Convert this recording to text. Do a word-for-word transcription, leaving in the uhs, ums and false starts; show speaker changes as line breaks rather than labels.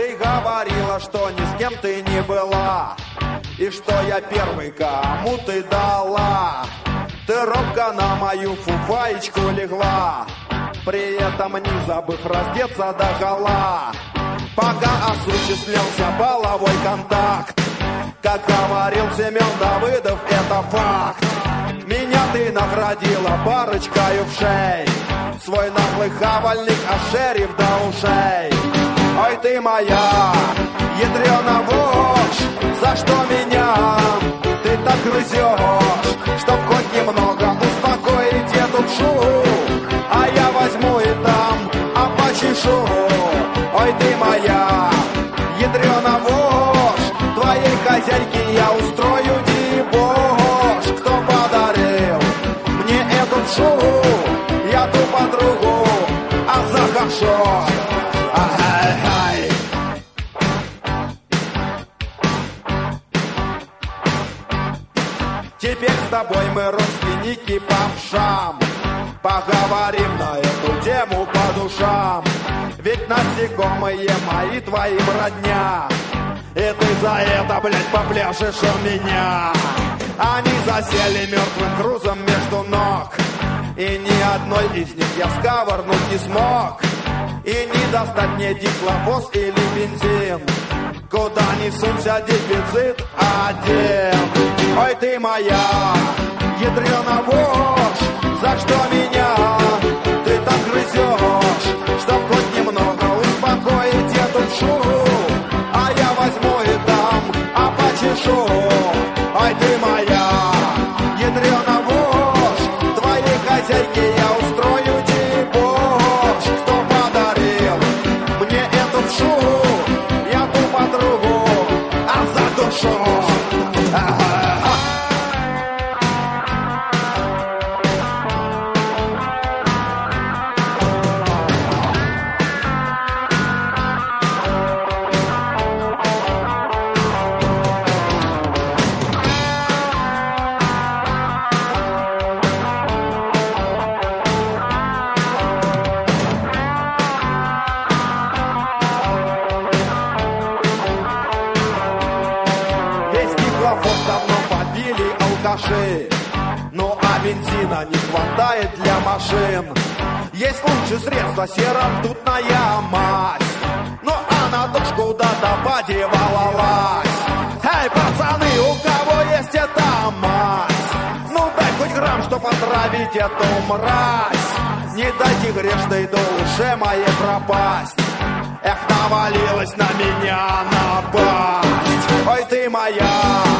Ты говорила, что ни с кем ты не была, и что я первый, кому ты дала. Ты робко на мою фуфаечку легла, при этом не забыв раздеться догола. Пока осуществлялся половой контакт, как говорил Семен Давыдов, это факт. Меня ты наградила парочкой вшей, свой наглый хавальник ошерив до ушей. Ой, ты моя ядрёна вошь, за что меня ты так грызешь? Чтоб хоть немного успокоить эту душу, а я возьму и там, а почешу. Ой, ты моя ядрёна вошь, твоей хозяйке я устрою дебош. Кто подарил мне эту душу? Я ту подругу, а за хорошо. Ай-ай-ай. Теперь с тобой мы родственники по вшам, поговорим на эту тему по душам. Ведь насекомые мои твоим родня, и ты за это, блядь, попляшешь у меня. Они засели мертвым грузом между ног, и ни одной из них я сковырнуть не смог. И не достать мне диклофос или бензин, куда не сунься, дефицит один. Ой, ты моя ядрёна вошь, за что меня ты так грызешь? Чтоб хоть немного успокоить эту душу, а я возьму и дам, а почешу. Ой, ты моя ядрёна вошь, твоей хозяйке я устрою дебош. Кто подарил мне эту душу? Я ту подругу, а за душу. Ну а бензина не хватает для машин. Есть лучшее средство, серо-ртутная мазь, но она тоже куда-то подевалась. Эй, пацаны, у кого есть эта мазь? Ну дай хоть грамм, чтоб отравить эту мразь. Не дайте грешной душе моей пропасть. Эх, навалилась на меня напасть. Ой, ты моя